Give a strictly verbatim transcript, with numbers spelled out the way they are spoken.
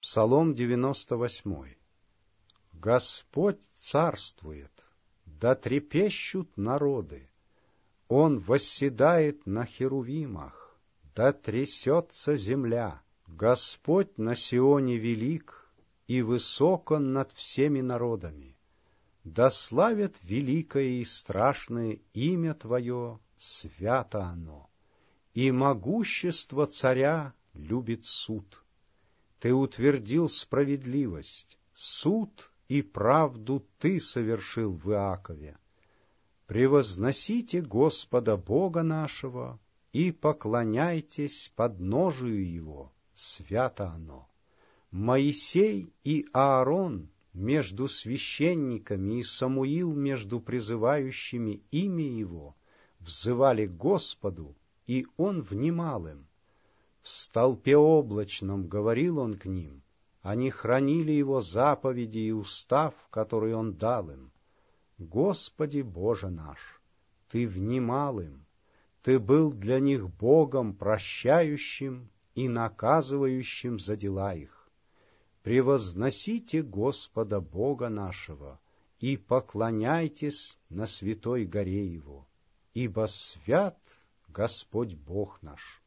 Псалом девяносто восьмой. Господь царствует, да трепещут народы. Он восседает на херувимах, да трясется земля. Господь на Сионе велик, и высок Он над всеми народами. Да славят великое и страшное имя Твое, свято оно, и могущество царя любит суд. Ты утвердил справедливость, суд и правду Ты совершил в Иакове. Превозносите Господа Бога нашего и поклоняйтесь подножию Его, свято оно. Моисей и Аарон между священниками и Самуил между призывающими имя Его взывали Господу, и Он внимал им. В столпе облачном говорил Он к ним, они хранили Его заповеди и устав, который Он дал им. Господи Боже наш, Ты внимал им, Ты был для них Богом прощающим и наказывающим за дела их. Превозносите Господа Бога нашего и поклоняйтесь на святой горе Его, ибо свят Господь Бог наш.